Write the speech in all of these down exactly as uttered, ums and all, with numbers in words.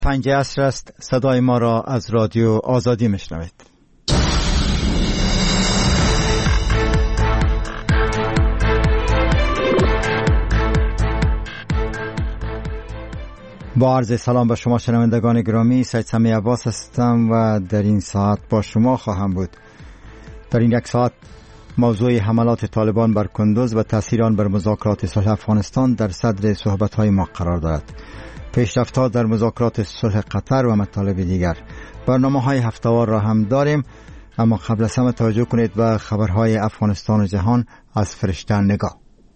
پنج عصر است. صدای ما را از رادیو آزادی میشنوید. با عرض سلام به شما شنوندگان گرامی، سید سمی عباس هستم و در این ساعت با شما خواهم بود. در این یک ساعت موضوع حملات طالبان بر کندوز و تأثیر آن بر مذاکرات صلح افغانستان در صدر صحبت‌های ما قرار دارد. پیشرفت‌ها در مذاکرات صلح قطر و مطالب دیگر. برنامه‌های هفته‌وار را هم داریم، اما قبل از همه توجه کنید به خبرهای افغانستان و جهان از فرشته نگاه.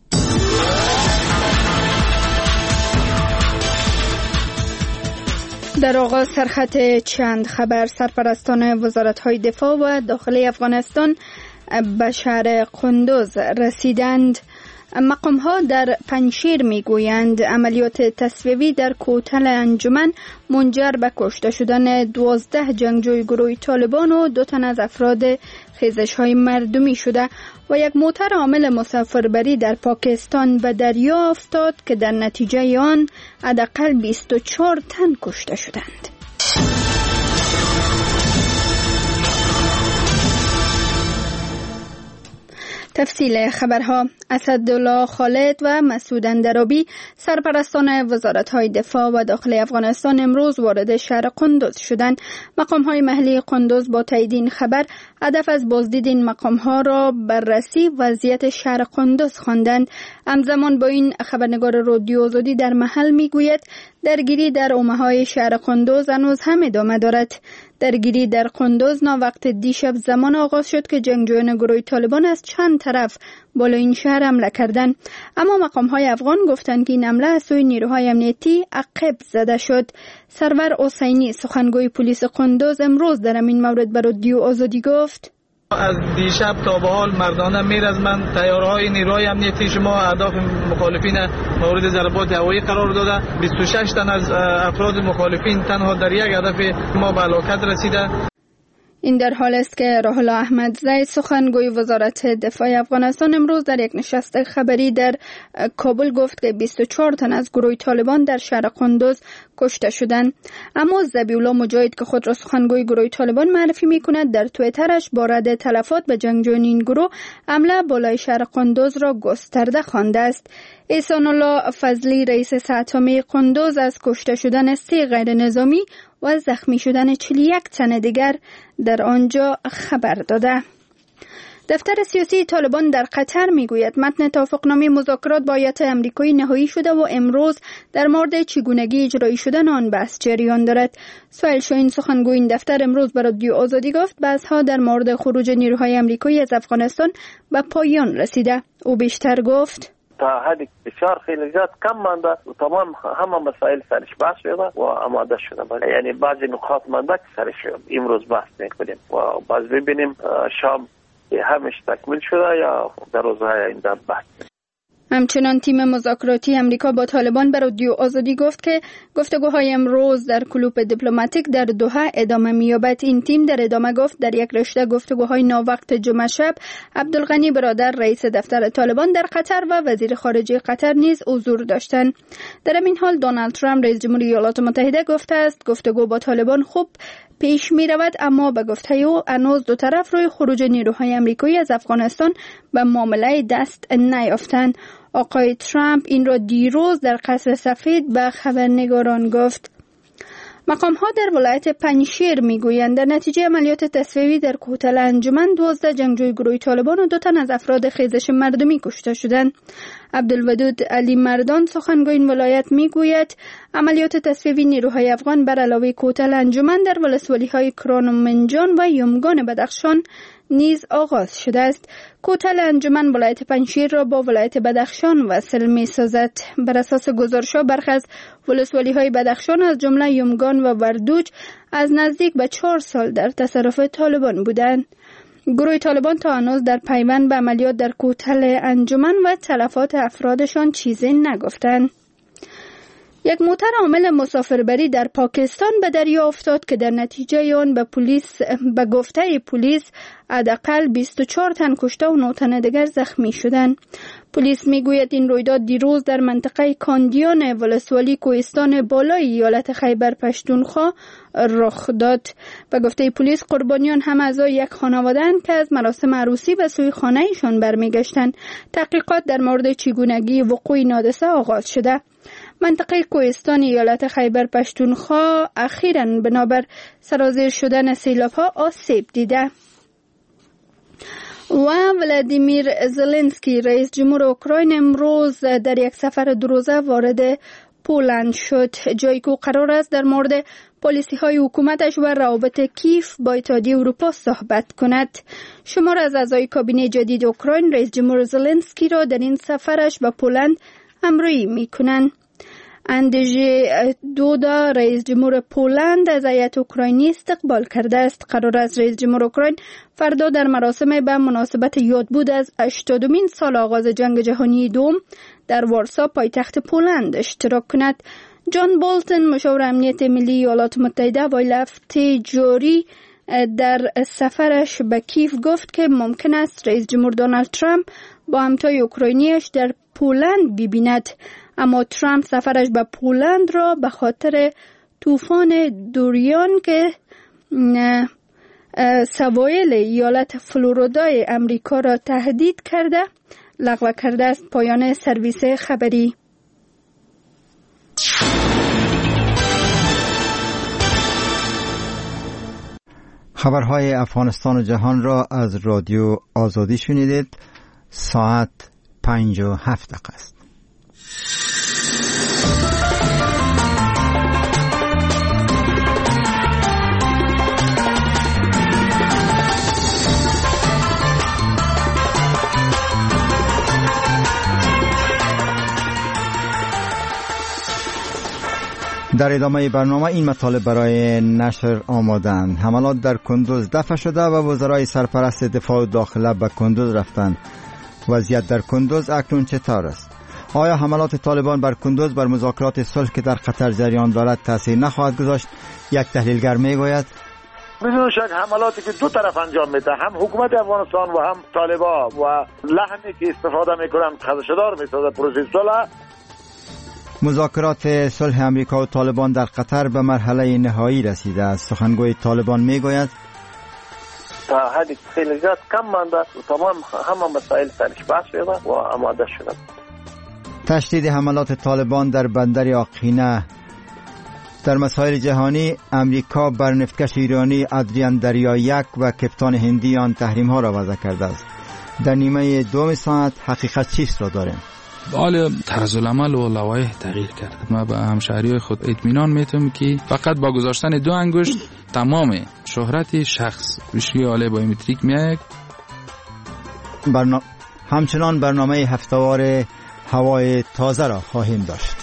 در آغاز سرخط چند خبر. سرپرستان وزارت‌های دفاع و داخلی افغانستان به شهر کندوز رسیدند. مقام‌ها در پنجشیر می‌گویند عملیات تصفیه‌ای در کوتل انجمن منجر به کشته شدن دوازده جنگجوی گروه طالبان و دو تن از افراد خیزش‌های مردمی شده و یک موتر حامل مسافربری در پاکستان به دریا افتاد که در نتیجه آن حداقل بیست و چهار تن کشته شدند. تفصیل خبرها. اسدالله خالد و مسعود اندرابی سرپرستان وزارت‌های دفاع و داخلی افغانستان امروز وارد شهر کندوز شدند. مقام‌های محلی کندوز با تایید این خبر هدف از بازدید این مقام‌ها را بررسی وضعیت شهر کندوز خواندند. همزمان با این خبرنگار رادیو آزادی در محل میگوید درگیری در حومه‌های شهر کندوز هنوز هم ادامه دارد. درگیری در کندوز ناوقت دیشب زمان آغاز شد که جنگجویان گروه طالبان از چند طرف بالا این شهر حمله کردند، اما مقام‌های افغان گفتند که این حمله از سوی نیروهای امنیتی عقب زده شد. سرور حسینی سخنگوی پلیس کندوز امروز در این مورد به رادیو آزادی گفت: از دیشب تا به حال مردانه میرزمند تیارهای نیروهای امنیتی شما اهداف مخالفین مورد ضربات هوایی قرار داده. بیست و شش تن از افراد مخالفین تنها در یک هدف ما به هلاکت رسیده. این در حال است که راحله احمدزی سخنگوی وزارت دفاع افغانستان امروز در یک نشست خبری در کابل گفت که بیست و چهار تن از گروه طالبان در شهر کندوز کشته شدند. اما ذبیحالله مجاهد که خود را سخنگوی گروه طالبان معرفی می‌کند در توییترش با رد تلفات به جنگجویان این گروه حمله بالای شهر کندوز را گسترده خوانده است. احسان الله فضلی رئیس ساتمی کندوز از کشته شدن سه غیر نظامی و زخمی شدن چهل و یک تن دیگر در آنجا خبر داده. دفتر سیاسی طالبان در قطر میگوید متن توافقنامه مذاکرات با هیئت آمریکایی نهایی شده و امروز در مورد چگونگی اجرایی شدن آن بحث جریان دارد. سهیل شاهین سخنگوی این دفتر امروز به رادیو آزادی گفت بحث‌ها در مورد خروج نیروهای آمریکایی از افغانستان به پایان رسیده. او بیشتر گفت: تا حدی بسیار خیلی زیاد کم مانده و تمام همه مسائل سرش بحث شده و آماده شده. یعنی بعضی نکات مانده که سرش امروز بحث میکنیم و باز ببینیم شام همش تکمیل شده یا در روزهای آینده بحث. همچنان تیم مذاکراتی امریکا با طالبان به رادیو آزادی گفت که گفتگوهای امروز در کلوپ دیپلماتیک در دوحه ادامه می‌یابد. این تیم در ادامه گفت در یک رشته گفتگوهای ناوقت جمعه شب عبدالغنی برادر رئیس دفتر طالبان در قطر و وزیر خارجه قطر نیز حضور داشتند. در این حال دونالد ترامپ رئیس جمهوری ایالات متحده گفته است گفتگو با طالبان خوب پیش می رود، اما به گفته او هنوز دو طرف روی خروج نیروهای آمریکایی از افغانستان به معامله دست نیافتند. آقای ترامپ این را دیروز در قصر سفید به خبرنگاران گفت. مقام‌ها در ولایت پنجشیر میگویند در نتیجه عملیات تصفیه‌ای در کوتل انجمن دوازده جنگجوی گروه طالبان و دو تن از افراد خیزش مردمی کشته شدند. عبدالودود علی مردان سخنگوی این ولایت میگوید عملیات تصفیه‌ای نیروهای افغان بر علاوه کوتل انجمن در ولسوالی‌های کران و منجان و یمگان بدخشان نیز آغاز شده است. کوتل انجمن ولایت پنجشیر را با ولایت بدخشان وصل می سازد. بر اساس گزارش‌ها برخی از ولسوالی‌های بدخشان از جمله یمگان و وردوج از نزدیک به چهار سال در تصرف طالبان بودند. گروه طالبان تا هنوز در پیوند به عملیات در کوتل انجمن و تلفات افرادشان چیزی نگفتند. یک موتر حامل مسافربری در پاکستان به دریا افتاد که در نتیجه آن به پلیس به گفته پلیس حداقل بیست و چهار تن کشته و نه تن دیگر زخمی شدند. پلیس میگوید این رویداد دیروز در منطقه کاندیان ولسوالی کوهستان بالای ایالت خیبر پشتونخوا رخ داد. و گفته پلیس قربانیان هم اعضای یک خانواده‌اند که از مراسم عروسی به سوی خانه‌شان برمیگشتند. تحقیقات در مورد چگونگی وقوع این حادثه آغاز شده. منطقه کوهستان ایالت خیبر پشتونخوا اخیراً بنابر سرازیر شدن سیلاب‌ها آسیب دیده. و ولادیمیر زلنسکی رئیس جمهور اوکراین امروز در یک سفر دو روزه وارد پولند شد، جایی که قرار است در مورد پالیسی های حکومتش و روابط کیف با اتحادیه اروپا صحبت کند. شمار از اعضای کابینه جدید اوکراین رئیس جمهور زلنسکی را در این سفرش به پولند همراهی می‌کنند. اندژی دودا رئیس جمهور پولند از هیئت اوکراینی استقبال کرده است. قرار است رئیس جمهور اوکراین فردا در مراسم به مناسبت یادبود از هشتادمین سال آغاز جنگ جهانی دوم در وارسا پایتخت پولند اشتراک کند. جان بولتن مشاور امنیت ملی ایالات متحده اوایل هفته جاری در سفرش به کیف گفت که ممکن است رئیس جمهور دونالد ترامپ با همتای اوکراینیش در پولند ببیند، اما ترامپ سفرش به پولند را به خاطر طوفان دوریان که سواحل ایالت فلوریدای امریکا را تهدید کرده لغو کرده است. پایان سرویس خبری. خبرهای افغانستان و جهان را از رادیو آزادی شنیدید. ساعت پنج و هفت دقیقه است. در ادامه برنامه این مطالب برای نشر آمادند. حملات در کندوز دفع شده و وزرای سرپرست دفاع و داخله به کندوز رفتند. وضعیت در کندوز اکنون چطور است؟ آیا حملات طالبان بر کندوز بر مذاکرات صلح که در قطر جریان دارد تاثیر نخواهد گذاشت؟ یک تحلیلگر میگوید بدون شک حملاتی که دو طرف انجام میده، هم حکومت افغانستان و هم طالبان و لحنی که استفاده میکنن خدشه‌دار میسازه پروسه صلح. مذاکرات صلح امریکا و طالبان در قطر به مرحله نهایی رسیده است. سخنگوی طالبان میگوید تا حدی خیلی زیاد کم مانده و تمام همه مسائل سرش بحث شده و آماده شده. تشدید حملات طالبان در بندر آقینه. در مسائل جهانی امریکا بر نفتکش ایرانی ادریان دریا یک و کپتان هندی آن تحریم ها را وضع کرده است. در نیمه دوم ساعت حقیقت چیست را داریم؟ بله، طرز العمل و لوایح تغییر کرد. ما به همشهریای خود اطمینان میتونم که فقط با گذاشتن دو انگشت تمام شهرت شخص روشی آله بایومتریک میاد. برنا... همچنان برنامه هفتهوار هوای تازه را خواهیم داشت.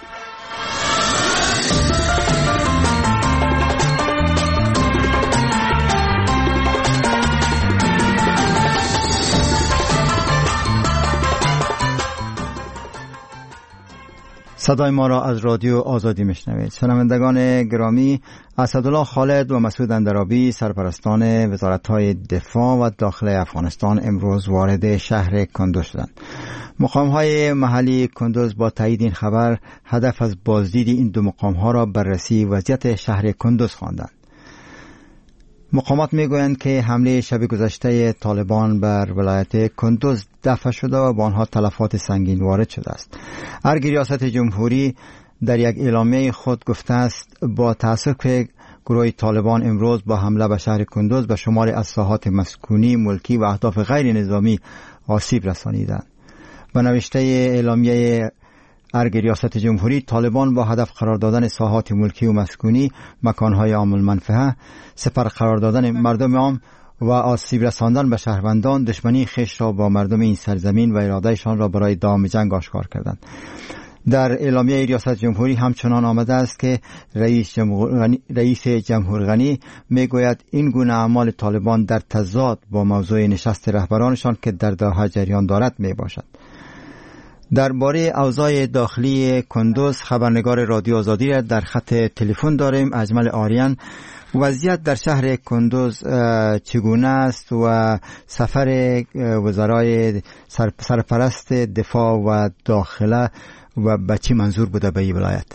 صدای ما را از رادیو آزادی میشنوید. شنوندگان گرامی، اسدالله خالد و مسعود اندرابی سرپرستان وزارت‌های دفاع و داخله افغانستان امروز وارد شهر کندوز شدند. مقام‌های محلی کندوز با تایید این خبر هدف از بازدید این دو مقام‌ها را بررسی وضعیت شهر کندوز خواندند. مقامات میگویند که حمله شب گذشته طالبان بر ولایت کندوز دفع شده و با آنها تلفات سنگین وارد شده است. ارگ ریاست جمهوری در یک اعلامیه خود گفته است با تأسف که گروه طالبان امروز با حمله به شهر کندوز به شمار از ساحات مسکونی، ملکی و اهداف غیر نظامی آسیب رسانیدند. به نوشته اعلامیه ارگ ریاست جمهوری، طالبان با هدف قرار دادن ساحات ملکی و مسکونی، مکانهای عام المنفعه، سپر قرار دادن مردم عام و آسیب رساندن به شهروندان، دشمنی خویش را با مردم این سرزمین و ارادهشان را برای دوام جنگ آشکار کردند. در اعلامیه ریاست جمهوری همچنان آمده است که رئیس جمهور غنی، رئیس جمهور غنی میگوید این گونه اعمال طالبان در تضاد با موضوع نشست رهبرانشان که در دوحه جریان دارد می باشد. درباره اوضاع داخلی کندوز خبرنگار رادیو آزادی را در خط تلفن داریم. اجمل آریان، وضعیت در شهر کندوز چگونه است و سفر وزرای سرپرست دفاع و داخله و به چی منظور بوده به این ولایت؟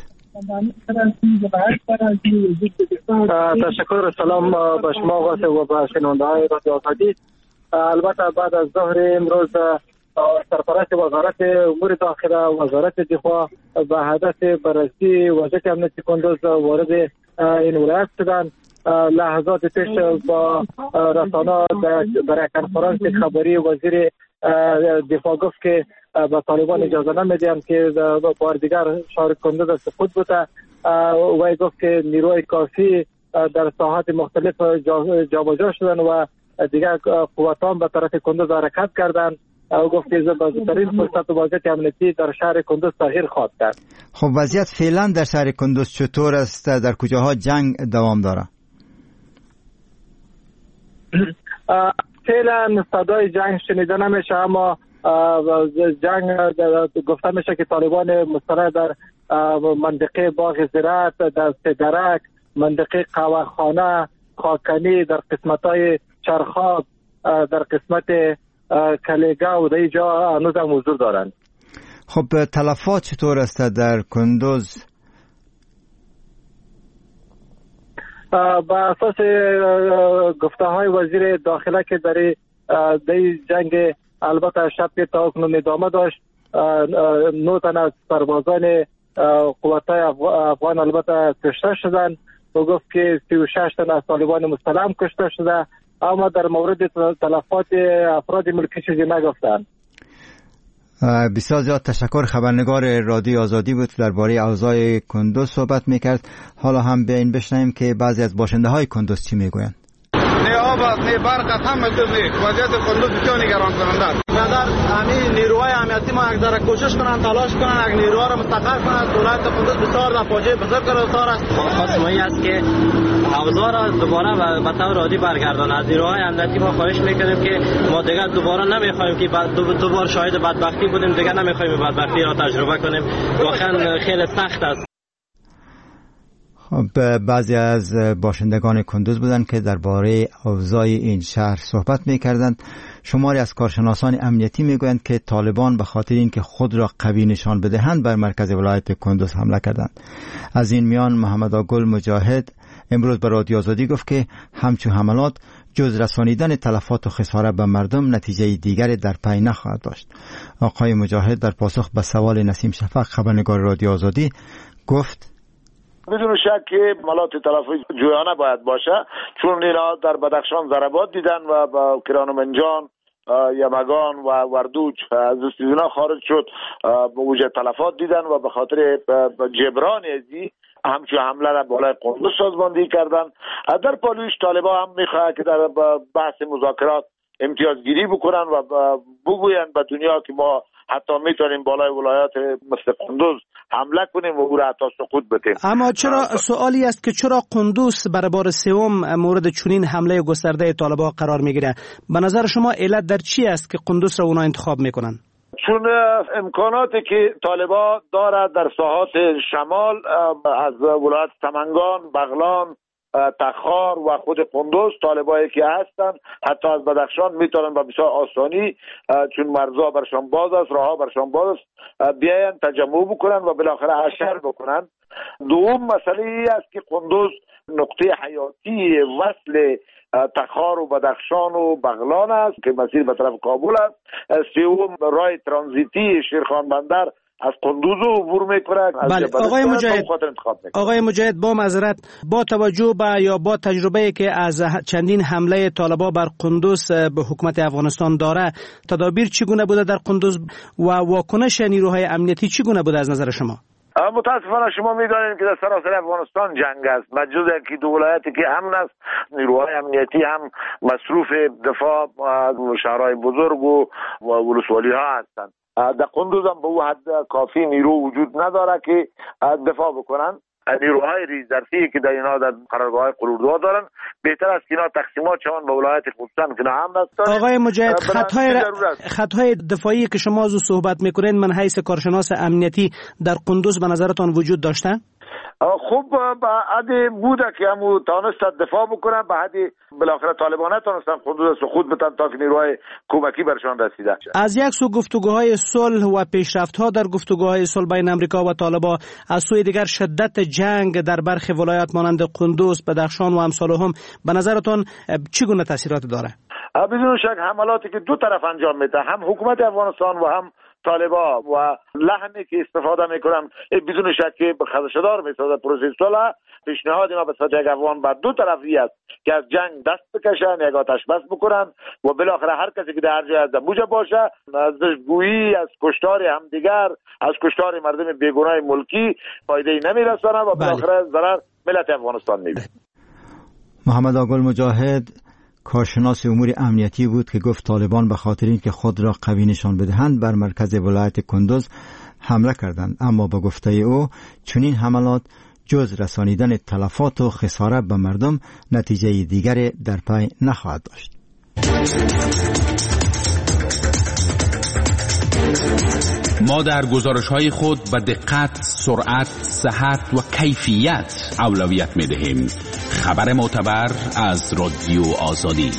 تشکر. سلام به شما و به شنونده‌های رادیو آزادی. البته بعد از ظهر امروز سرپرست وزارت امور داخله وزارت دفاع به هدف بررسی وضعیت امنیتی کندوز وارد این ولایت شدند. لحظات پیش با رسانه در کنفرانس خبری وزیر دفاع گفت که به طالبان اجازه نمیدهند که بار دیگر شهر کندوز سقوط بوده. و گفت که نیروی کافی در ساحات مختلف جابجا شدن و دیگر قوتان به طرف کندوز حرکت کردند. او گفت که بزرگترین فرصت و وضعیت امنیتی در شهر کندوز تغییر خواهد کرد. خب وضعیت فعلا در شهر کندوز چطور است؟ در کجاها جنگ دوام داره؟ فعلا صدای جنگ شنیده نمیشه، اما جنگ گفته میشه که طالبان مستقر در منطقه باغ زراعت، در سدرک، منطقه قهوه‌خانه، خاکنی، در قسمت‌های چرخاب، در قسمت کلیگا و در اینجا هنوز هم حضور دارند. خب تلفات چطور است در کندوز؟ با اساس گفته های وزیر داخله که در این جنگ البته شب که تا اکنون ادامه داشت، نه تن از سربازان قوت‌های افغان البته کشته شدند و گفت که سی و شش تن از طالبان مستعلم کشته شده، اما در مورد تلفات افراد ملکی چیزی نگفتند. بسیار زیاد تشکر. خبرنگار رادیو آزادی بود درباره اوضاع کندوز صحبت میکرد. حالا هم بیاین بشنویم که بعضی از باشنده های کندوز چی میگویند. نه آب است، نه برق است، همه چیز نیست. وضعیت کندوز بسیار نگران کننده است. مقدار همین نیروهای امنیتی ما یک ذره کوشش کنن، تلاش کنن، یک نیروها را مستقر کنن. ولایت کندوز بسیار در فاجعه بزرگ گرفتار است. خواستمایی است که اوضاع را دوباره به طور عادی برگردانه. از نیروهای امنیتی ما خواهش میکنیم که ما دیگر دوباره نمیخوایم که بعد دوباره شاهد بدبختی بودیم، دیگر نمیخوایم بدبختی را تجربه کنیم. واقعا خیلی سخت است. خب بعضی از باشندگان کندوز بودند که درباره اوضاع این شهر صحبت می‌کردند. شماری از کارشناسان امنیتی میگویند که طالبان به خاطر اینکه خود را قوی نشان بدهند بر مرکز ولایت کندوز حمله کردند. از این میان محمد آگل مجاهد امروز به رادیو آزادی گفت که همچون حملات جز رسانیدن تلفات و خسارت به مردم نتیجه دیگری در پی نخواهد داشت. آقای مجاهد در پاسخ به سوال نسیم شفق خبرنگار رادیو آزادی گفت بدون شک که حملات تلفات جویانه باید باشه، چون اینا در بدخشان ضربات دیدن و با کرانومنجان، یمگان و وردوج از استیزنا خارج شد، به وجه تلفات دیدن و به خاطر جبران ازی همچون حمله را بالای قندوز سازماندهی کردن. در پالویش طالبا هم میخواه که در بحث مذاکرات امتیازگیری بکنن و بگوین به دنیا که ما حتی میتونیم بالای ولایات مثل قندوز حمله کنیم و او را حتی سقوط بدیم. اما چرا سوالی است که چرا قندوز برای بار سوم مورد چنین حمله گسترده طالبان قرار میگیره؟ به نظر شما علت در چی است که قندوز را اونا انتخاب میکنن؟ چون امکاناتی که طالبان دارد در ساحات شمال از ولایت سمنگان، بغلان، تخار و خود قندوز طالبایی که هستند حتی از بدخشان میتونن با بسیار آسانی، چون مرزها برشان باز است، راهها برشان باز است، بیاین تجمع بکنن و بالاخره حشر بکنن. دوم مسئله ای است که قندوز نقطه حیاتی وصل تخار و بدخشان و بغلان است که مسیر به طرف کابل است. سوم راه ترانزیتی شیرخان بندر از قندوز عبور میکنه. بله آقای مجاهد، آقای مجاهد با معذرت، با توجه به یا با تجربه که از چندین حمله طالبان بر قندوز به حکومت افغانستان داره، تدابیر چگونه بوده در قندوز و واکنش نیروهای امنیتی چگونه بوده از نظر شما؟ متاسفانه شما میدانید که در سراسر افغانستان جنگ است. مجز که دو ولایتی که امن است، نیروهای امنیتی هم مصروف دفاع از شهرهای بزرگ و ولسوالی ها هستند. در قندوز هم به او حد کافی نیرو وجود نداره که دفاع بکنن. نیروهای ریزرفی که در اینا در قرارگاه‌های قلوردوها دارن بهتر است که اینا تقسیمات شوند به ولایت خصوصا که هم هستن. آقای مجاهد، خطهای خطهای دفاعی که شما از صحبت میکنین من حیث کارشناس امنیتی در قندوز به نظرتان وجود داشته؟ خوب به حدی بوده که همو تانستن دفاع بکنن، به حدی بالاخره طالبان نتانستن قندوز سقوط بدن تا که نیروهای کمکی برشان رسیده. از یک سو گفتگوهای صلح و پیشرفت‌ها در گفتگوهای صلح بین امریکا و طالبان، از سوی دیگر شدت جنگ در برخی ولایات مانند قندوز، بدخشان و امثالهم به نظرتان چگونه تاثیرات داره؟ بدون شک حملاتی که دو طرف انجام میده، هم حکومت افغانستان و هم طالبان، و لحنی که استفاده میکنن بدون شک که خدشه‌دار میسازه پروسه صلح. پیشنهاد ما به صدق افغان بر دو طرفی است که از جنگ دست بکشن، یک آتش بس بکنن و بالاخره هر کسی که در جای از موجه باشه از گویی از کشتار همدیگر، از کشتار مردم بیگناه ملکی فایده نمیرسانه و بالاخره ضرر ملت افغانستان میبینه. محمد آقل مجاهد کارشناس امور امنیتی بود که گفت طالبان به خاطر اینکه خود را قوی نشان بدهند بر مرکز ولایت کندوز حمله کردند، اما با گفته او چنین حملات جز رسانیدن تلفات و خسارت به مردم نتیجه دیگری در پی نخواهد داشت. ما در گزارش‌های خود به دقت، سرعت، صحت و کیفیت اولویت می‌دهیم. خبر معتبر از رادیو آزادی.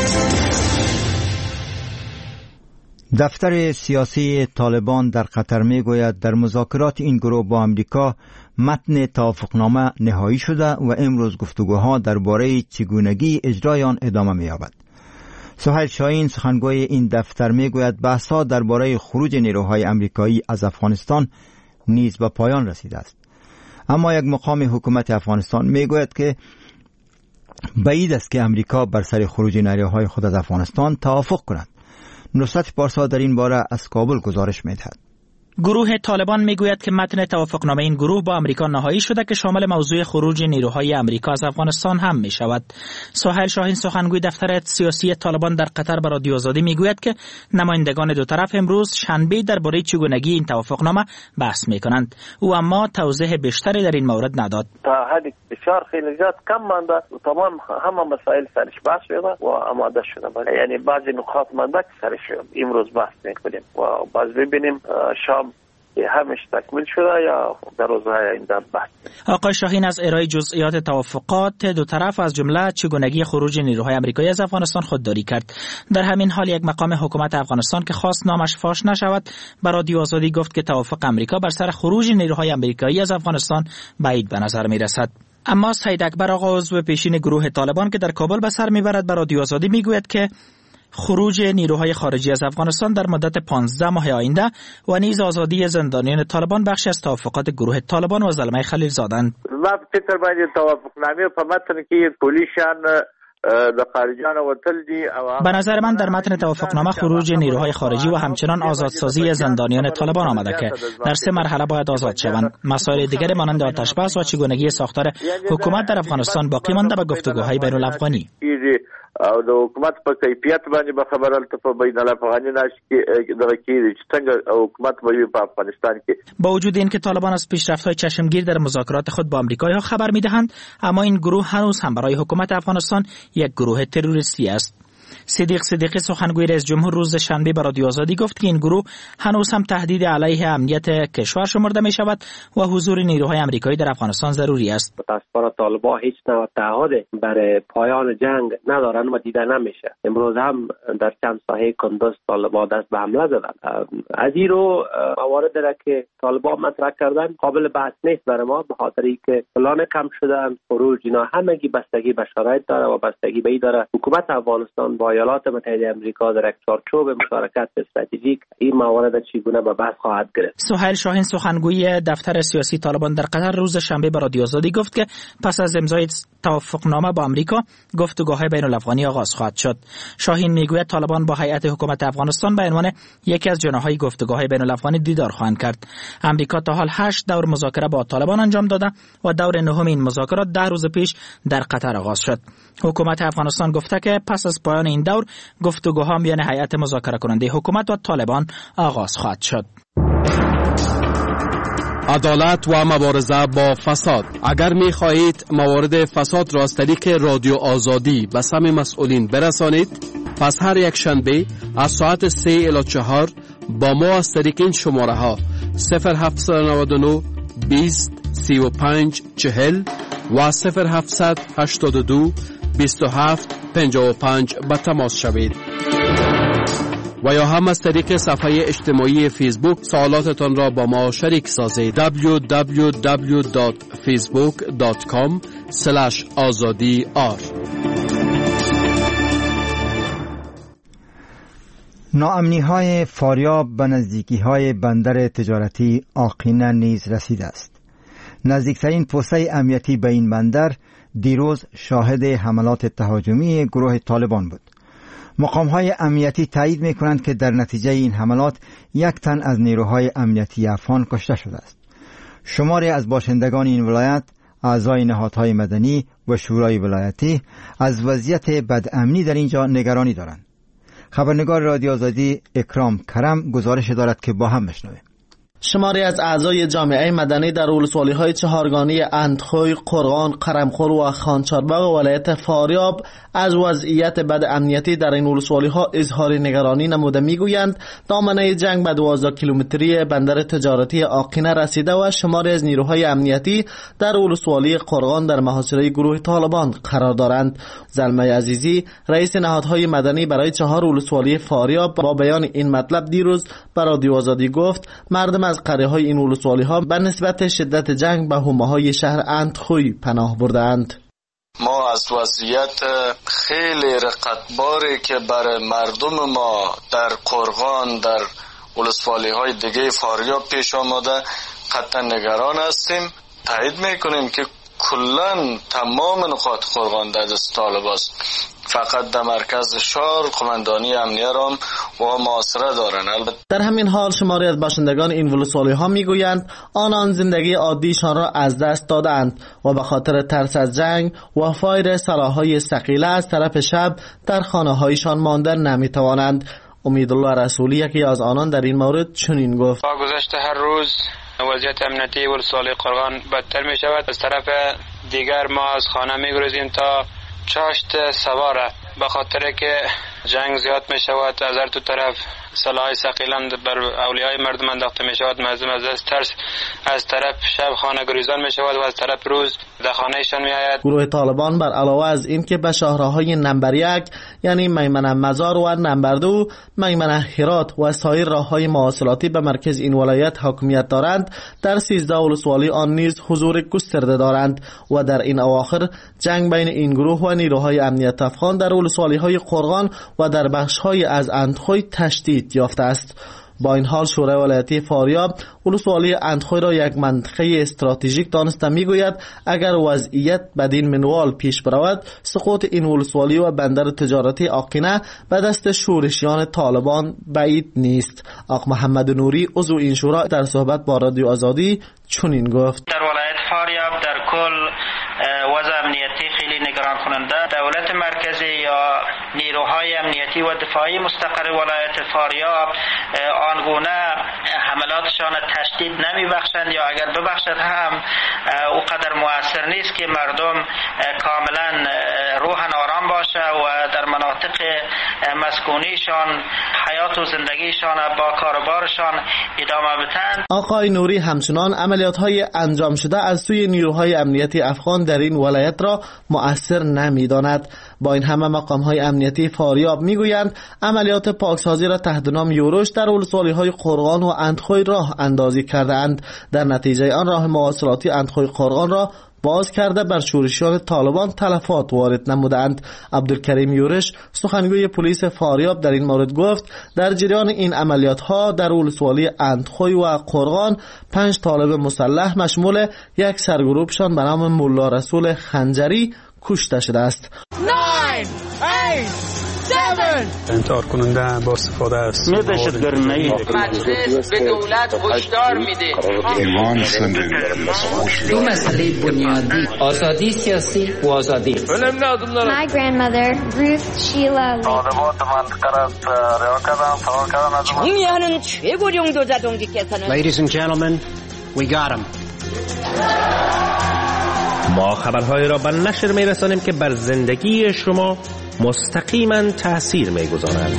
دفتر سیاسی طالبان در قطر میگوید در مذاکرات این گروه با امریکا متن توافقنامه نهایی شده و امروز گفتگوها درباره چگونگی اجرای آن ادامه می‌یابد. سهیل شاهین سخنگوی این دفتر میگوید بحث‌ها درباره خروج نیروهای امریکایی از افغانستان نیز به پایان رسیده است. اما یک مقام حکومت افغانستان میگوید که بعید است که امریکا بر سر خروج نیروهای خود از افغانستان توافق کند. نصرت پارسا در این باره از کابل گزارش می‌دهد. گروه طالبان میگوید که متن توافقنامه این گروه با امریکا نهایی شده که شامل موضوع خروج نیروهای امریکا از افغانستان هم می شود. سهیل شاهین سخنگوی دفتر سیاسی طالبان در قطر به رادیو آزادی میگوید که نمایندگان دو طرف امروز شنبه درباره چگونگی این توافقنامه بحث می کنند. او اما توضیح بیشتری در این مورد نداد. تا حدی بسیار خیلی زیاد کم مانده و تمام همه مسائل سرش بحث شده و آماده شده. یعنی بعضی نکات مانده که سرش امروز بحث میکنیم و باز ببینیم شام همش تکمیل شده یا در روزهای آینده بحث. آقای شاهین از ارائه جزئیات توافقات دو طرف از جمله چگونگی خروج نیروهای آمریکایی از افغانستان خودداری کرد. در همین حال یک مقام حکومت افغانستان که خواست نامش فاش نشود به رادیو آزادی گفت که توافق آمریکا بر سر خروج نیروهای آمریکایی از افغانستان بعید به نظر می رسد. اما سید اکبر آقا عضو پیشین گروه طالبان که در کابل به سر میبرد به رادیو آزادی میگوید که خروج نیروهای خارجی از افغانستان در مدت پانزده ماه آینده و نیز آزادی زندانیان طالبان بخشی از توافقات گروه طالبان و زلمه خلیل زادند. ما فکر باید توافقنامه په متن کې پولیسان د خارجیان وتل دي. به نظر من در متن توافقنامه خروج نیروهای خارجی و همچنان آزادسازی زندانیان طالبان آمده که در سه مرحله باید آزاد شوند. مسائل دیگر مانند آتش بس و چگونگی ساختار حکومت در افغانستان باقی مانده به گفتگوهای بین الافغانی. او د حکومت په کیفیت باندې به خبره ته په بین الافغاني ناش کې دغه کې چې څنګه حکومت به په افغانستان کې. با وجود اینکه طالبان از پیشرفت‌های چشمگیر در مذاکرات خود با آمریکایی‌ها خبر می‌دهند، اما این گروه هنوز هم برای حکومت افغانستان یک گروه تروریستی است. صدیق صدیقی سخنگوی رئیس جمهور روز شنبه به رادیو آزادی گفت که این گروه هنوز هم تهدید علیه امنیت کشور شمرده می شود و حضور نیروهای آمریکایی در افغانستان ضروری است. متاسفانه طالبان هیچ نوع تعهد برای پایان جنگ ندارند و دیده نمیشه. امروز هم در چند ساحه کندوز طالبان دست به حمله زدند. از این رو موارد را که طالبان مطرح کردن قابل بحث نیست برای ما، به خاطر اینکه پلان کم شدن خروج اینا همگی بستگی به شرایط داره و بستگی به این داره حکومت افغانستان با ایالات متحده آمریکا در یک چارچوب مشارکت استراتژیک این موارد چگونه به بحث خواهد گرفت. سهیل شاهین سخنگوی دفتر سیاسی طالبان در قطر روز شنبه به رادیو آزادی گفت که پس از امضای توافقنامه با آمریکا گفتگوهای بین الافغانی آغاز خواهد شد. شاهین میگوید طالبان با هیئت حکومت افغانستان به عنوان یکی از جناحهای گفتگوهای بین الافغانی دیدار خواهند کرد. آمریکا تا حال هشت دور مذاکره با طالبان انجام داده و دور نهم این مذاکرات ده روز پیش در قطر آغاز شد. حکومت افغانستان گفته که پس از پایان این دور گفتگوها میان هیئت مذاکره کننده حکومت و طالبان آغاز خواهد شد. عدالت و مبارزه با فساد. اگر می خواهید موارد فساد را از طریق رادیو آزادی به سمع مسئولین برسانید، پس هر یک شنبه از ساعت سه الی چهار با ما از طریق این شماره ها صفر هفت نه نه بیست سی و پنج چهل و صفر هفت هشت دو بیست و هفت پنجاه و پنج به تماس شوید. و یا هم از طریق صفحه اجتماعی فیسبوک سوالاتتان را با ما شریک سازید. دبلیو دبلیو دبلیو دات فیسبوک دات کام اسلش آزادی آر. ناامنی های فاریاب به نزدیکی های بندر تجارتی آقینه نیز رسیده است. نزدیکترین پوسته امنیتی به این بندر دیروز شاهد حملات تهاجمی گروه طالبان بود. مقام های امنیتی تایید می کنند که در نتیجه این حملات یک تن از نیروهای امنیتی افغان کشته شده است. شماری از باشندگان این ولایت، اعضای نهادهای مدنی و شورای ولایتی از وضعیت بدامنی در اینجا نگرانی دارند. خبرنگار رادیو آزادی اکرام کرم گزارش دارد که با هم میشنویم. شماری از اعضای جامعه مدنی در ولسوالی‌های چهارگانی اندخوی، قرغان، قرمخور و خانچارباغ ولایت فاریاب از وضعیت بد امنیتی در این ولسوالی‌ها اظهار نگرانی نموده می‌گویند دامنه جنگ به دوازده کیلومتری بندر تجارتی آقینه رسیده و شماری از نیروهای امنیتی در ولسوالی قرغان در محاصره گروه طالبان قرار دارند. زلمه عزیزی رئیس نهادهای مدنی برای چهار ولسوالی فاریاب با بیان این مطلب دیروز به رادیو آزادی گفت مردم از قریه‌های این ولسوالی‌ها به نسبت شدت جنگ به حومه‌های شهر اندخوی پناه بردند. ما از وضعیت خیلی رقتباری که برای مردم ما در قرغان در ولسوالی‌های دیگه فاریاب پیش آمده قطعا نگران هستیم. تایید میکنیم که کلن تمام نقاط قرغان در دست طالب است. فقط در مرکز شهر قماندانی امنیه را و محاصره دارند. در همین حال شماری از باشندگان این ولسوالی‌ها میگویند آنان زندگی عادیشان را از دست دادند و به خاطر ترس از جنگ و فایر سلاح‌های ثقیله از طرف شب در خانه‌هایشان ماندن نمی‌توانند. امیدالله رسولی یکی از آنان در این مورد چنین گفت: با گذشت هر روز وضعیت امنیتی ولسوالی قرغان بدتر می شود. از طرف دیگر ما از خانه می گریزیم تا چاشت سواره به خاطر که جنگ زیاد می شود. از هر دو طرف سلاح ثقیل بر اولیای مردم انداخته می شود. مردم از از ترس از طرف شب خانه گریزان می شود و از طرف روز در خانهشان می آید. گروه طالبان بر علاوه از این که به شهرهای نمبر یک یعنی میمنه مزار و نمبر دو میمنه هرات و سایر راههای مواصلاتی به مرکز این ولایت حاکمیت دارند، در سیزده ولسوالی آن نیز حضور گسترده دارند و در این اواخر جنگ بین این گروه و نیروهای امنیت افغان در ولسوالی‌های قرغان و در بخش‌های از اندخوی تشدید یافته است. با این حال شورای ولایتی فاریاب ولسوالی اندخوی را یک منطقه استراتژیک دانسته میگوید اگر وضعیت بدین منوال پیش برود سقوط این ولسوالی و بندر تجارتی آقینه به دست شورشیان طالبان بعید نیست. آقا محمد نوری عضو این شورا در صحبت با رادیو آزادی چنین گفت: در ولایت فاریاب در کل وضع امنیتی خیلی نگران کننده. دولت مرکزی یا نیروهای امنیتی و دفاعی مستقر ولایت فاریاب آنگونه حملاتشان تشدید نمی بخشند یا اگر ببخشد هم او قدر مؤثر نیست که مردم کاملا روحن آرام باشه و در مناطق مسکونیشان حیات و زندگیشان با کاروبارشان ادامه بدهند. آقای نوری همچنان عملیات‌های انجام شده از سوی نیروهای امنیتی افغان در این ولایت را مؤثر نمی‌داند. با این همه مقام‌های امنیتی فاریاب می‌گویند عملیات پاکسازی را تحت نام یوروش در ولسوالی‌های قرغان و اندخوی راه اندازی کرده‌اند. در نتیجه آن راه مواصلاتی اندخوی قرغان را باز کرده بر شورشیان طالبان تلفات وارد نمودند. عبدالکریم یورش سخنگوی پلیس فاریاب در این مورد گفت در جریان این عملیات ها در ولسوالی اندخوی و قرغان پنج طالب مسلح مشمول یک سرگروهشان به نام ملا رسول خنجری کشته شده است. انتحار کننده با استفاده است دهشتگرانه مجلس به دولت هشدار میده ایمان زندگی دو مسئله بنیادی آزادی سیاسی و آزادی. My grandmother Ruth Sheila Ladies and gentlemen, We got him. ما خبرهای را به نشر می رسانیم که بر زندگی شما مستقیما تأثیر می گذارند.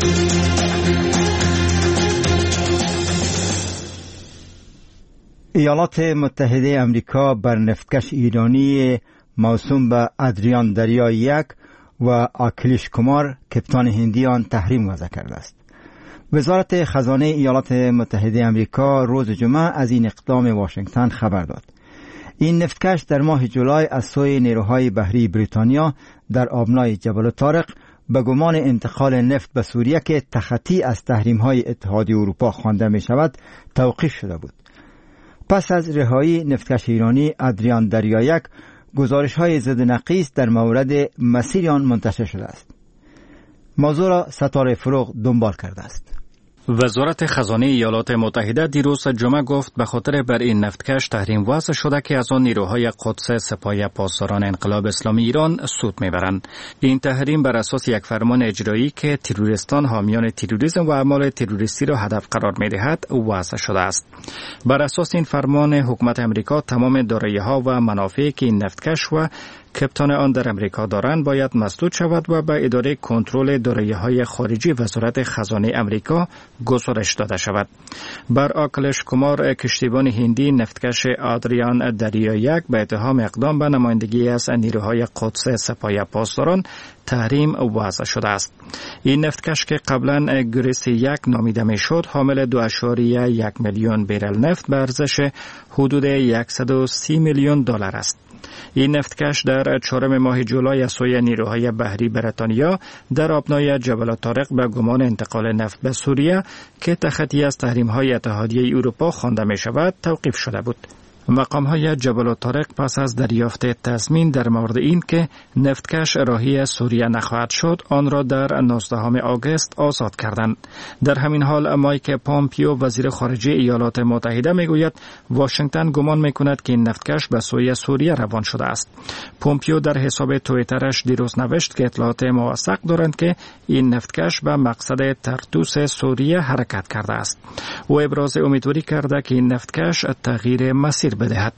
ایالات متحده امریکا بر نفتکش ایرانی موسوم به ادریان دریا یک و آکلیش کمار کپتان هندی آن تحریم وضع کرده است. وزارت خزانه ایالات متحده امریکا روز جمعه از این اقدام واشنگتن خبر داد. این نفتکش در ماه جولای از سوی نیروهای بحری بریتانیا در آبنای جبل طارق به گمان انتقال نفت به سوریه که تخطی از تحریم‌های اتحادیه اروپا خوانده می شود توقیف شده بود. پس از رهایی نفتکش ایرانی ادریان دریا یک، گزارش‌های ضد نقیص در مورد مسیر آن منتشر شده است. موضوع را ستاره فروغ دنبال کرده است. وزارت خزانه ایالات متحده دیروز جمعه گفت به خاطر بر این نفتکش تحریم وضع شده که از آن نیروهای قدس سپاه پاسداران انقلاب اسلامی ایران سود میبرند. این تحریم بر اساس یک فرمان اجرایی که تروریستان حامیان تروریسم و اعمال تروریستی را هدف قرار میدهد وضع شده است. بر اساس این فرمان حکومت امریکا تمام دارایی‌ها و منافعی که این نفتکش و کپتان آن در امریکا دارند باید مسدود شود و به اداره کنترل دارایی‌های خارجی وزارت خزانه امریکا گزارش داده شود. بر آکلش کمار کشتیبان هندی نفتکش آدریان دریا یک به اتهام اقدام به نمایندگی از نیروهای قدس سپاه پاسداران تحریم وضع شده است. این نفتکش که قبلا گریس یک نامیده می شد حامل دو اشاریه یک میلیون بیرل نفت به ارزش حدود صد و سی میلیون دلار است. این نفتکش در چهارم ماه جولای از سوی نیروهای بحری بریتانیا در آبنای جبل طارق به گمان انتقال نفت به سوریه که تخطی از تحریم‌های اتحادیه اروپا خوانده می شود توقیف شده بود. مقام‌های جبل طارق پس از دریافت تضمین در مورد این که نفتکش راهی سوریه نخواهد شد آن را در نوزدهم آگوست آزاد کردند. در همین حال مایک پامپیو وزیر خارجه ایالات متحده میگوید واشنگتن گمان میکند که این نفتکش به سوی سوریه روان شده است. پامپیو در حساب توییترش دیروز نوشت که اطلاعات موثق دارند که این نفتکش به مقصد طرطوس سوریه حرکت کرده است. او ابراز امیدواری کرده که این نفتکش تغییر مسیر بدهد.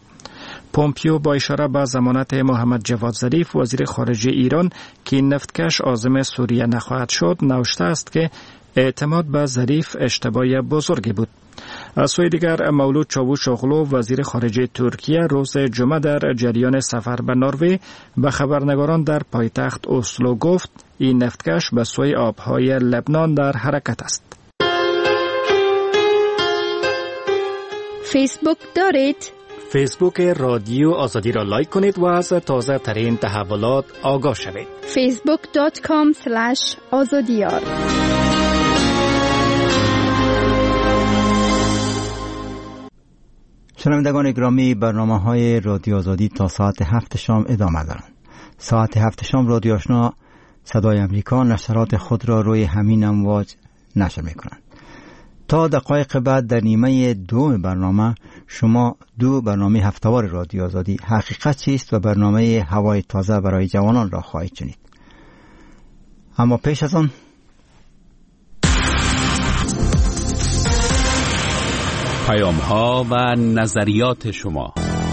پومپیو با اشاره به ضمانت محمد جواد ظریف وزیر خارجه ایران که این نفتکش عازم سوریه نخواهد شد نوشته است که اعتماد به ظریف اشتباه بزرگی بود. از سوی دیگر مولود چاووش اوغلو وزیر خارجه ترکیه روز جمعه در جریان سفر به نروژ به خبرنگاران در پایتخت اسلو گفت این نفتکش به سوی آبهای لبنان در حرکت است. فیسبوک دارید؟ فیسبوک رادیو آزادی را لایک کنید و از تازه ترین تحولات آگاه شوید. فیسبوک دات کام اسلش آزادیار. شنوندگان گرامی، برنامه های رادیو آزادی تا ساعت هفت شام ادامه دارند. ساعت هفت شام رادیو آشنا صدای امریکا نشرات خود را روی همین امواج نشر می کنند. تا دقایق بعد در نیمه دوم برنامه شما دو برنامه هفته‌وار رادیو آزادی حقیقت چیست و برنامه هوای تازه برای جوانان را خواهید شنید. اما پیش از آن پیام ها و نظریات شما.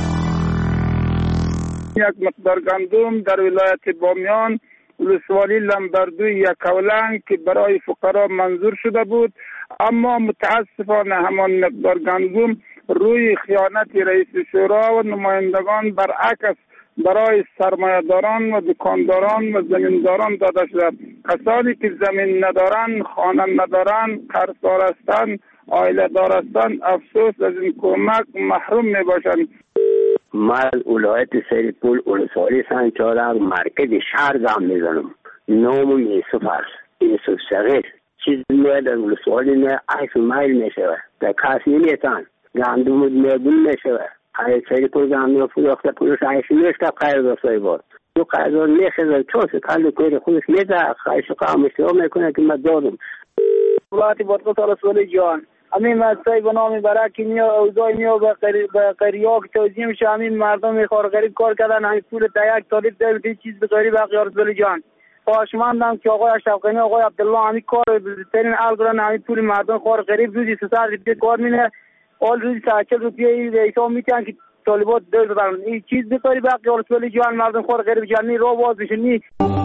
یک مقدار گندم در ولایت بامیان ولسوالی لمبردوی یکولنگ که برای فقرا منظور شده بود، اما متاسفانه همان مقدار گندم روی خیانت رئیس شورا و نمایندگان برعکس برای سرمایه‌داران و دکانداران و زمینداران داده شده. کسانی که زمین ندارند، خانه ندارند، قرضدار هستند، عائله دار هستند، افسوس از این کمک محروم می باشند. من ولایت سریپول ولسوالی سنچارق مرکز شهر زم میزنم. نام یوسف است. یوسف صغیر. چیز میاد در ولسوالی نه عیف مایل میشه. در کسی نمیتن. گندم میگون میشه. های سریپول گندم فروخته پولش عیش میشته قرض دستای بود. تو قرضدار میخزه چوس کل کویر خودش میده. خواهش قامش رو میکنه که من دادم. ولایت بادغیس ولسوالی جان. همین مسئله به نام برای نیا اوضاع نیا به قریاک توزیع میشه. همین مردم خار غریب کار کردن، همین پول تا یک طالب ده چیز به غریب اقیار بلی جان. خواهشمندم که آقای اشرف غنی، آقای عبدالله همین کار بزرگترین حل کنن. همین پول مردم خار غریب روزی سه ساعت دیگه کار مینه. آل روزی چهل روپیه حساب میکنن که طالبات دست دارن. این چیز بطوری باقی ولسوالی جوان مردم خور غریب جانی رو باز بشه نی.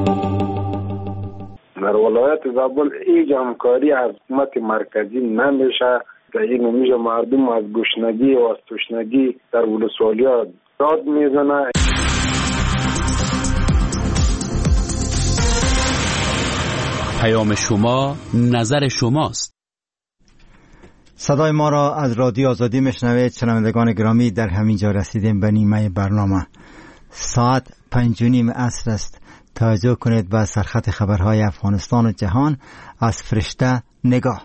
در ولایت زابل هیچ همکاری از حکومت مرکزی نمیشه. این میشه مردم از گشنگی و از تشنگی در ولسوالی ها داد میزنه. پیام شما، نظر شماست. صدای ما را از رادیو آزادی میشنوید. شنوندگان گرامی، در همین جا رسیدیم به نیمه برنامه. ساعت پنج و نیم عصر است. توجه کنید به سرخط خبرهای افغانستان و جهان از فرشته نگاه.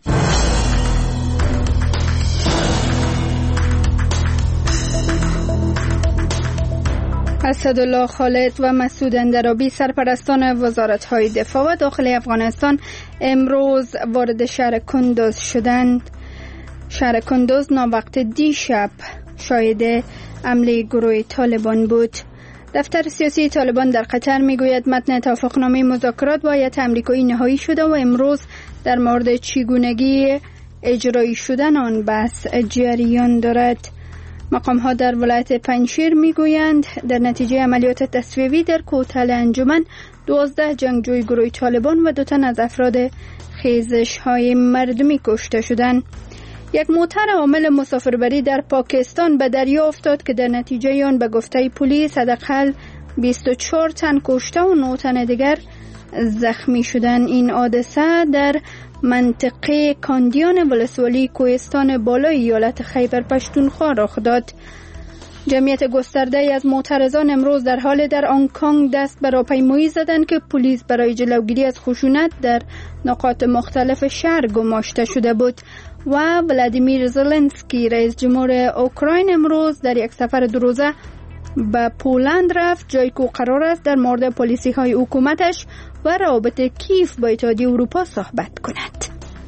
اسدالله خالد و مسعود اندرابی سرپرستان وزارت‌های دفاع و داخلی افغانستان امروز وارد شهر کندوز شدند. شهر کندوز ناوقت دیشب شاهد حمله گروه طالبان بود. دفتر سیاسی طالبان در قطر میگوید متن توافقنامه مذاکرات با هیئت آمریکایی نهایی شده و امروز در مورد چگونگی اجرایی شدن آن بحث جریان دارد. مقام ها در ولایت پنجشیر میگویند در نتیجه عملیات تصفیه‌ای در کوتل انجمن دوازده جنگجوی گروه طالبان و دو تن از افراد خیزش های مردمی کشته شدند. یک موتر حامل مسافربری در پاکستان به دریا افتاد که در نتیجه آن به گفته پلیس حداقل بیست و چهار تن کشته و نه تن دیگر زخمی شدند. این حادثه در منطقه کاندیان ولسوالی کوهستان بالای ایالت خیبر پشتونخوا رخ داد. جمعیت گسترده از معترضان امروز در حال در هنگ‌کنگ دست به راهپیمایی زدند که پلیس برای جلوگیری از خشونت در نقاط مختلف شهر گماشته شده بود. و ولادیمیر زلنسکی رئیس جمهور اوکراین امروز در یک سفر دو روزه به پولند رفت، جایی که قرار است در مورد پالیسی های حکومتش و روابط کیف با اتحادیه اروپا صحبت کند.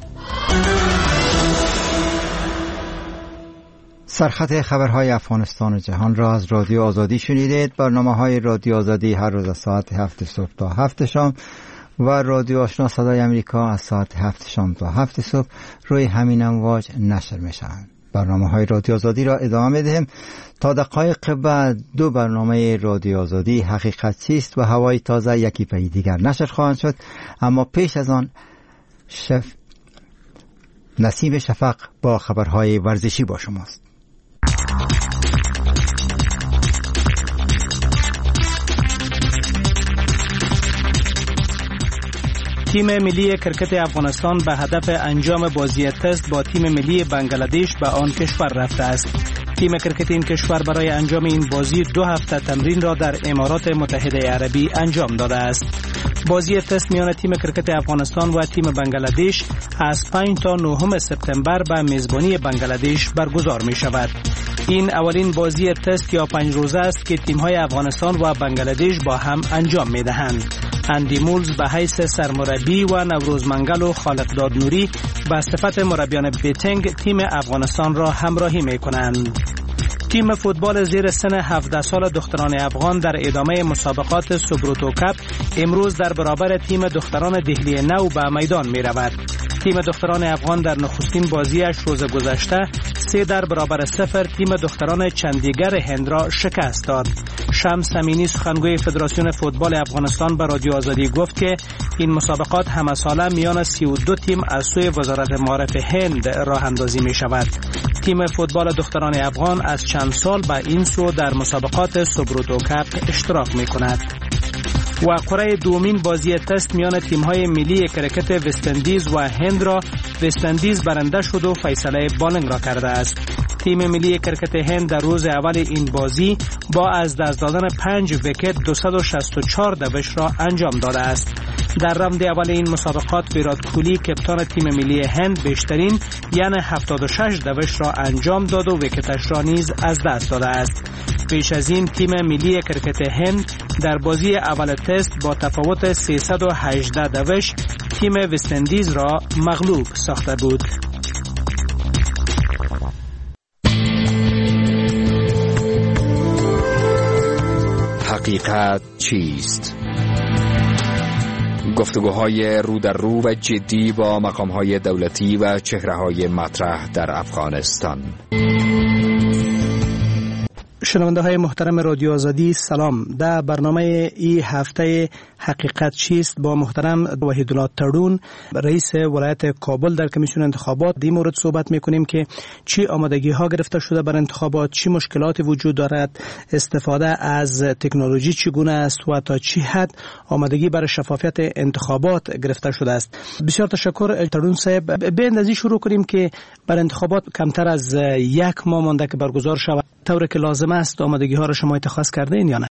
سرخط خبرهای افغانستان و جهان را از رادیو آزادی شنیدید. برنامه های رادیو آزادی هر روز از ساعت هفت صبح تا هفت شام و رادیو آشنا صدای امریکا از ساعت هفت شام تا هفت صبح روی همین امواج نشر می شوند. برنامه های رادیو آزادی را ادامه می دهیم. تا دقایق بعد دو برنامه رادیو آزادی حقیقت چیست و هوای تازه یکی پی دیگر نشر خواهند شد، اما پیش از آن شف... نسیم شفق با خبرهای ورزشی با شماست. تیم ملی کرکت افغانستان به هدف انجام بازی تست با تیم ملی بنگلادش به آن کشور رفته است. تیم کرکت این کشور برای انجام این بازی دو هفته تمرین را در امارات متحده عربی انجام داده است. بازی تست میان تیم کرکت افغانستان و تیم بنگلادش از پنج تا نه سپتامبر به میزبانی بنگلادش برگزار می شود. این اولین بازی تست یا پنج روزه است که تیم‌های افغانستان و بنگلادش با هم انجام می‌دهند. اندی مولز به حیث سرمربی و نوروز منگل و خالقداد نوری به صفت مربیان بیتنگ تیم افغانستان را همراهی می‌کنند. تیم فوتبال زیر سن هفده سال دختران افغان در ادامه مسابقات سوبروتو کپ امروز در برابر تیم دختران دهلی نو به میدان می رود. تیم دختران افغان در نخستین بازیش روز گذشته سه در برابر صفر تیم دختران چندیگر هند را شکست داد. شمس امینی سخنگوی فدراسیون فوتبال افغانستان به رادیو آزادی گفت که این مسابقات همه ساله میان سی و دو تیم از سوی وزارت معارف هند راه اندازی می شود. تیم فوتبال دختران افغان از چند سال به این سو در مسابقات سوبروتو کپ اشتراک می کند. و قرعه دومین بازی تست میان تیم‌های ملی کرکت وستندیز و هند را وستندیز برنده شد و فیصله بالنگ را کرده است. تیم ملی کرکت هند در روز اول این بازی با از دست دادن پنج ویکت دویست و شصت و چهار دوش را انجام داده است. در راند اول این مسابقات ویرات کوهلی کپتان تیم ملی هند بیشترین یعنی هفتاد و شش دوش را انجام داد و ویکتش را نیز از دست داده است. پیش از این تیم ملی کرکت هند در بازی اول تست با تفاوت سیصد و هجده دوش تیم وستندیز را مغلوب ساخته بود. حقیقت چیست؟ گفتگوهای رو در رو و جدی با مقامهای دولتی و چهره‌های مطرح در افغانستان. شنونده های محترم رادیو آزادی سلام. در برنامه ای هفته حقیقت چیست با محترم وحیدالله ترون رئیس ولایت کابل در کمیسیون انتخابات در این مورد صحبت میکنیم که چی آمادگی ها گرفته شده بر انتخابات، چی مشکلاتی وجود دارد، استفاده از تکنولوژی چگونه است و تا چی حد آمادگی برای شفافیت انتخابات گرفته شده است. بسیار تشکر ترون صاحب. به اندازی شروع کنیم که بر انتخابات کمتر از یک ماه مانده که برگزار شود، طوری که لازم است آمادگی ها را شما اتخاذ کرده این یا نه؟